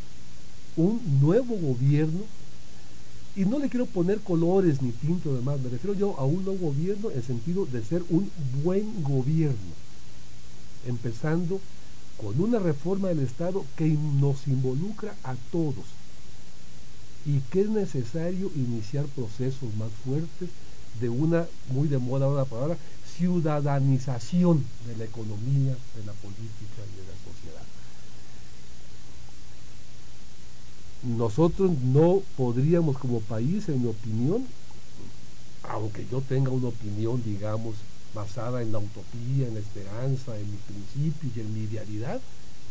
un nuevo gobierno? Y no le quiero poner colores ni tinto demás, me refiero yo a un nuevo gobierno en el sentido de ser un buen gobierno, empezando con una reforma del Estado que nos involucra a todos y que es necesario iniciar procesos más fuertes de una, muy de moda ahora la palabra, ciudadanización de la economía, de la política y de la sociedad. Nosotros no podríamos como país, en mi opinión, aunque yo tenga una opinión, digamos, basada en la utopía, en la esperanza, en mis principios y en mi idealidad,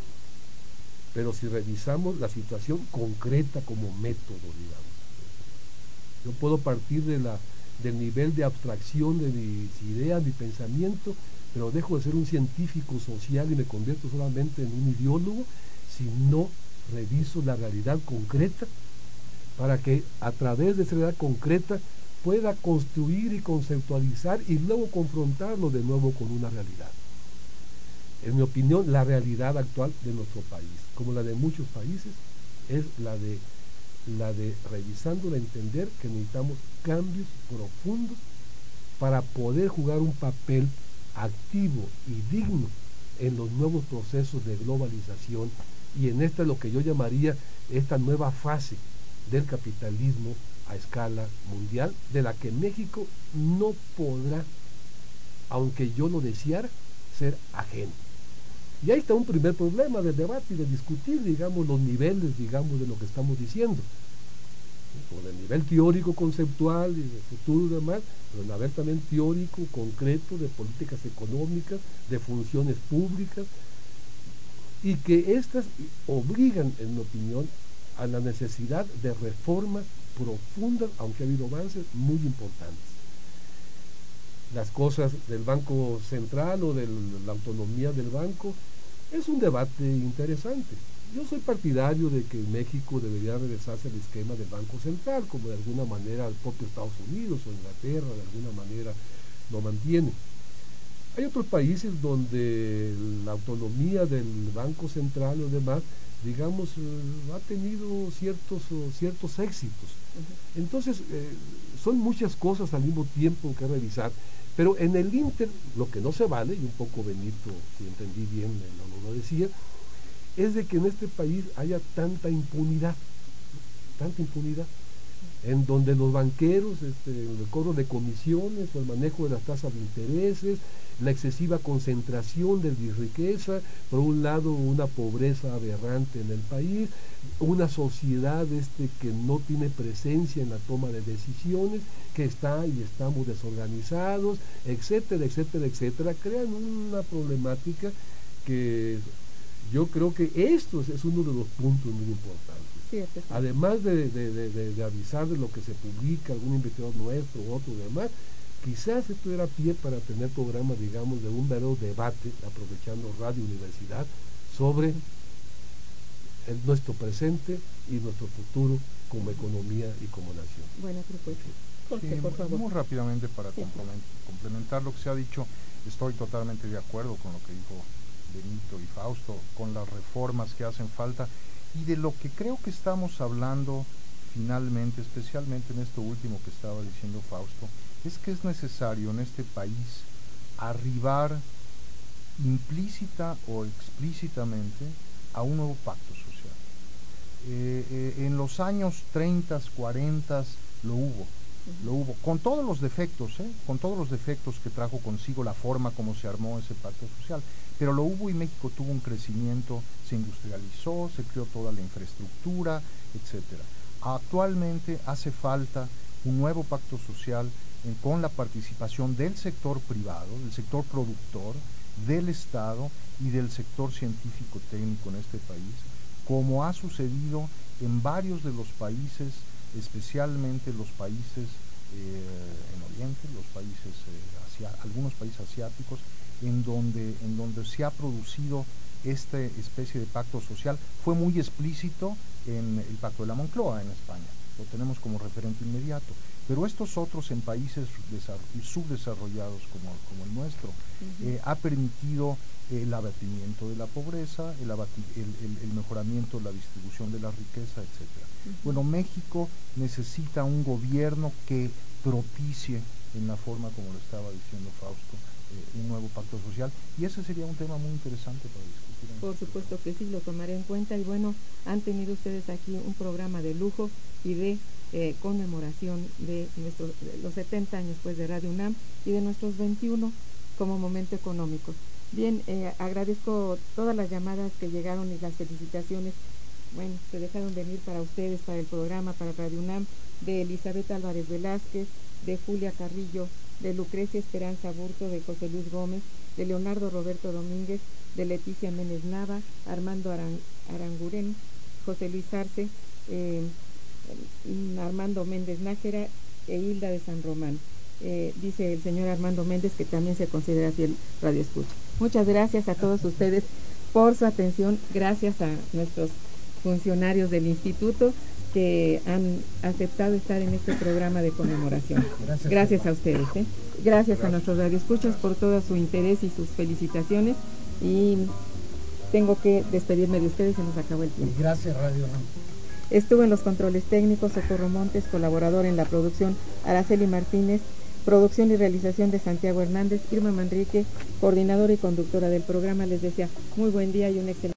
pero si revisamos la situación concreta como método, digamos, yo puedo partir del nivel de abstracción de mis ideas, mi pensamiento, pero dejo de ser un científico social y me convierto solamente en un ideólogo si no reviso la realidad concreta, para que a través de esa realidad concreta pueda construir y conceptualizar y luego confrontarlo de nuevo con una realidad. En mi opinión, la realidad actual de nuestro país, como la de muchos países, es la de revisándola, entender que necesitamos cambios profundos para poder jugar un papel activo y digno en los nuevos procesos de globalización y en esta lo que yo llamaría esta nueva fase del capitalismo a escala mundial, de la que México no podrá, aunque yo lo deseara, ser ajeno. Y ahí está un primer problema del debate y de discutir, digamos, los niveles, digamos, de lo que estamos diciendo. Por el nivel teórico, conceptual y de futuro y demás, pero el nivel también teórico, concreto, de políticas económicas, de funciones públicas, y que estas obligan, en mi opinión, a la necesidad de reformas profundas, aunque ha habido avances muy importantes. Las cosas del Banco Central o de la autonomía del banco es un debate interesante. Yo soy partidario de que México debería regresarse al esquema del Banco Central, como de alguna manera el propio Estados Unidos o Inglaterra de alguna manera lo mantiene. Hay otros países donde la autonomía del Banco Central o demás, digamos, ha tenido ciertos éxitos. Entonces, son muchas cosas al mismo tiempo que revisar, pero en el ínter, lo que no se vale, y un poco Benito, si entendí bien, lo decía, es de que en este país haya tanta impunidad, en donde los banqueros, el cobro de comisiones o el manejo de las tasas de intereses, la excesiva concentración de riqueza, por un lado una pobreza aberrante en el país, una sociedad que no tiene presencia en la toma de decisiones, que estamos desorganizados, etcétera, etcétera, etcétera, crean una problemática que yo creo que esto es uno de los puntos muy importantes. Sí, además de avisar de lo que se publica, algún investigador nuestro u otro demás, quizás esto era pie para tener programas, digamos, de un verdadero debate, aprovechando Radio Universidad, sobre nuestro presente y nuestro futuro como economía y como nación. Buena propuesta. Jorge, Sí, por favor. muy rápidamente para complementar lo que se ha dicho, estoy totalmente de acuerdo con lo que dijo Benito y Fausto, con las reformas que hacen falta y de lo que creo que estamos hablando finalmente, especialmente en esto último que estaba diciendo Fausto, es que es necesario en este país arribar implícita o explícitamente a un nuevo pacto social. En los años 30, 40 lo hubo, con todos los defectos, que trajo consigo la forma como se armó ese pacto social, pero lo hubo y México tuvo un crecimiento, se industrializó, se creó toda la infraestructura, etcétera. Actualmente hace falta un nuevo pacto social con la participación del sector privado, del sector productor, del Estado y del sector científico-técnico en este país, como ha sucedido en varios de los países, especialmente los países en Oriente, algunos países asiáticos, en donde se ha producido esta especie de pacto social. Fue muy explícito en el Pacto de la Moncloa en España, lo tenemos como referente inmediato, pero estos otros en países subdesarrollados como el nuestro, ha permitido el abatimiento de la pobreza, el mejoramiento de la distribución de la riqueza, etcétera. Bueno, México necesita un gobierno que propicie, en la forma como lo estaba diciendo Fausto, un nuevo pacto social, y ese sería un tema muy interesante para discutir. Por supuesto que sí, lo tomaré en cuenta. Y bueno, han tenido ustedes aquí un programa de lujo y de conmemoración de los 70 años pues de Radio UNAM y de nuestros 21 como momento económico. Bien, agradezco todas las llamadas que llegaron y las felicitaciones. Bueno, se dejaron venir para ustedes, para el programa, para Radio UNAM, de Elizabeth Álvarez Velázquez, de Julia Carrillo, de Lucrecia Esperanza Burto, de José Luis Gómez, de Leonardo Roberto Domínguez, de Leticia Méndez Nava, Armando Aranguren, José Luis Arce, Armando Méndez Nájera e Hilda de San Román. Dice el señor Armando Méndez que también se considera fiel radioescucha. Muchas gracias a todos ustedes por su atención. Gracias a nuestros funcionarios del instituto que han aceptado estar en este programa de conmemoración. Gracias a ustedes. Gracias a nuestros radioescuchas por todo su interés y sus felicitaciones. Y tengo que despedirme de ustedes, se nos acabó el tiempo. Gracias, Radio UNAM. Estuvo en los controles técnicos Socorro Montes, colaborador en la producción Araceli Martínez, producción y realización de Santiago Hernández, Irma Manrique, coordinadora y conductora del programa. Les desea muy buen día y un excelente